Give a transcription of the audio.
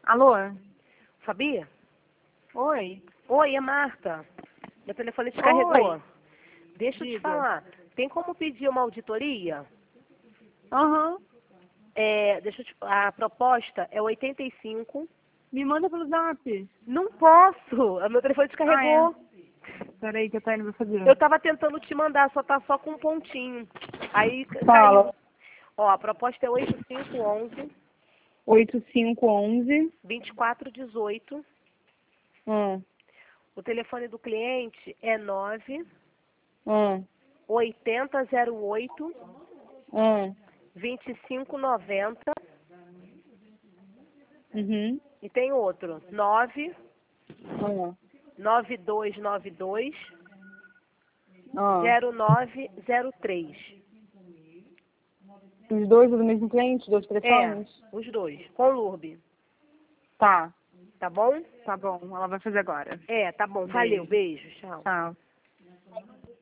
Alô? Fabi? Oi. Oi, é Marta. Meu telefone descarregou. Oi. Deixa eu te Diga. falar. Tem como pedir uma auditoria? Aham. A proposta é 85. Me manda pelo zap. Não posso. O meu telefone descarregou. Peraí que a Tânia vai fazer. Eu tava tentando te mandar, tá só com um pontinho. Aí Fala. caiu. Ó, a proposta é 8511 8511. 2418. Hum. O telefone do cliente é 9 Hum. 8008 Hum. 2590. Uhum. E tem outro, 9 Hum. 9292 Ah. 0903. Os dois do mesmo cliente? Dois É, telefones? os dois, com Lurbe. Tá. Tá bom? Tá bom. Ela vai fazer agora. É, tá bom. Valeu, beijo, tchau. Tchau.